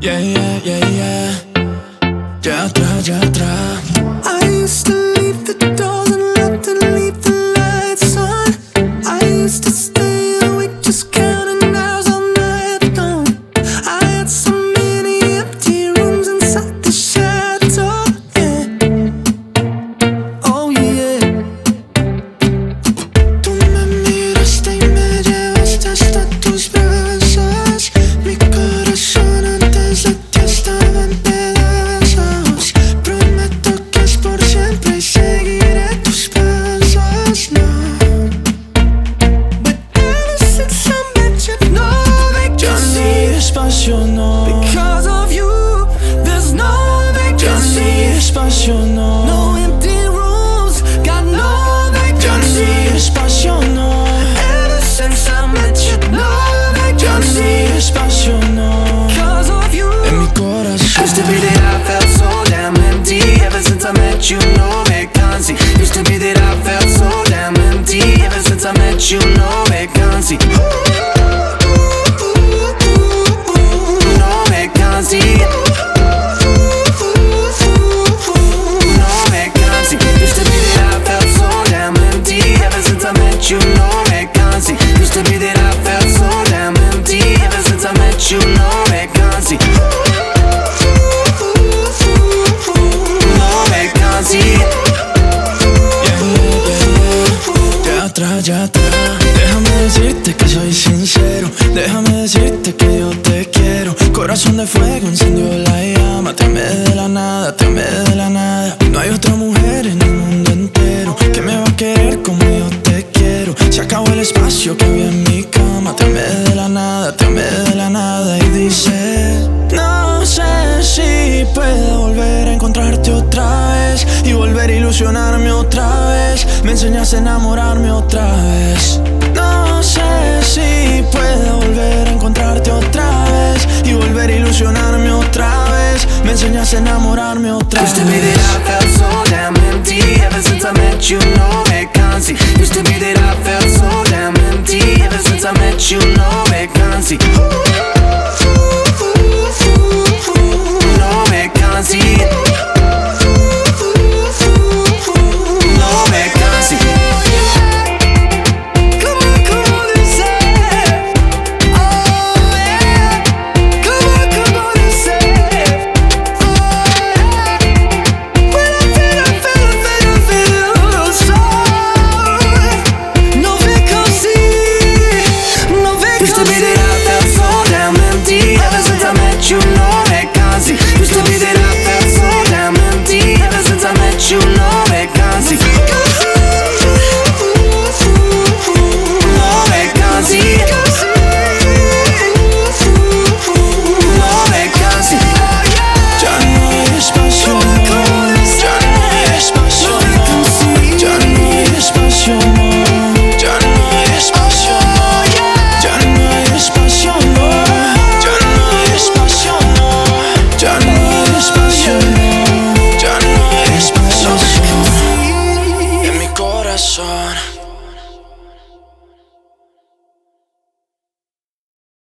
Yeah, yeah, yeah, yeah. Ya atrás, ya atrás. I used to leave the doors unlocked and leave the lights on. I used to stay awake just counting hours all night long. I had so many empty rooms inside the shadow, yeah. Oh yeah. Tú me miraste y me llevaste hasta tus brazos. Mi corazón antes de ti estaba en pedazos. Prometo que es por siempre y seguiré tus pasos, no. But ever since I met you, no vacancy. Ya no hay espacio, no. Because of you, there's no Ya no hay vacancy. espacio, no. No empty rooms, got no Ya no hay vacancy. espacio, no. Ever since I met you, no Ya no vacancy. hay espacio, no. Because of you. En mi corazón. Used to be that I felt so damn empty. Ever since I met you, no vacancy. Used to be that I felt so damn empty. Ever since I met you, no vacancy. No vacancy. No vacancy. Used to be that I felt so damn empty. Ever since I met you, no vacancy. Used to be that I felt so damn empty. Ever since I met you, no vacancy. No vacancy. Ya atrás, ya atrás. Déjame decirte que soy sincero. Déjame decirte que yo te quiero. Corazón de fuego encendió la llama. Te amé de la nada, te amé de la nada. No hay otra mujer en el mundo entero que me va a querer como yo te quiero. Se acabó el espacio que había en mi cama. Te amé de la nada, te amé de la nada. Y dices, no sé si puedo volver a encontrarte otra vez y volver a ilusionarme otra vez. Me enseñaste a enamorarme otra vez. No sé si puedo volver a encontrarte otra vez y volver a ilusionarme otra vez. Me enseñaste a enamorarme otra Used to be vez. that I felt so damn empty. Ever since I met you, no vacancy. Used to be that I felt so damn empty. Ever since I met you, no vacancy.